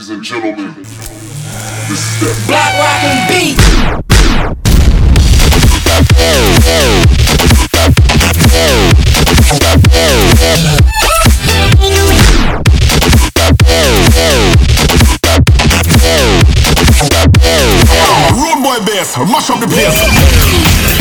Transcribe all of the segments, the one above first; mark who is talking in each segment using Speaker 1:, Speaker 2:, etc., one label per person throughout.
Speaker 1: Ladies and gentlemen, this is that
Speaker 2: Black Rockin' Beat.
Speaker 3: Rude boy bass, mash up the place.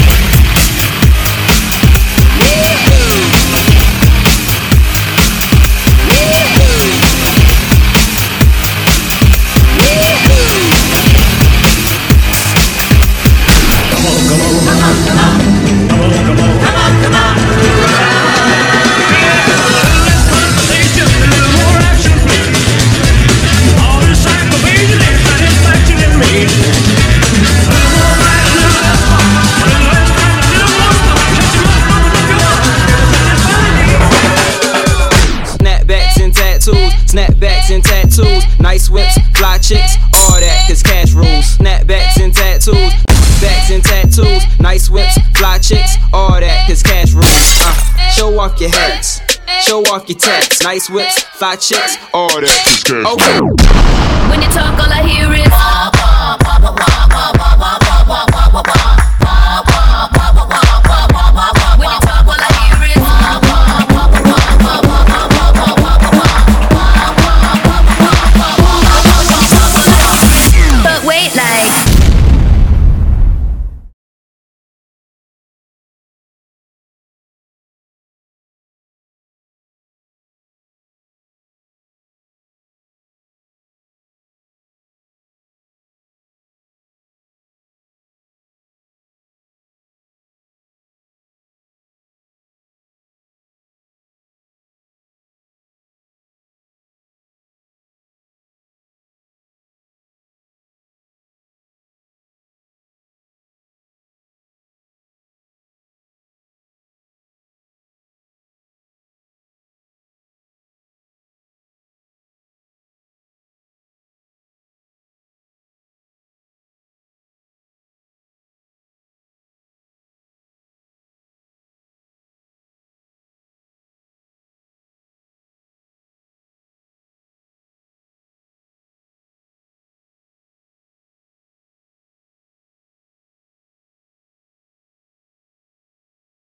Speaker 4: Snapbacks and tattoos, nice whips, fly chicks, all that, cause cash rules. Snapbacks and tattoos, backs and tattoos, nice whips, fly chicks, all that, cause cash rules. Show off your hats, show off your tats, nice whips, fly chicks, all that, cause cash rules.
Speaker 5: When you talk, all I hear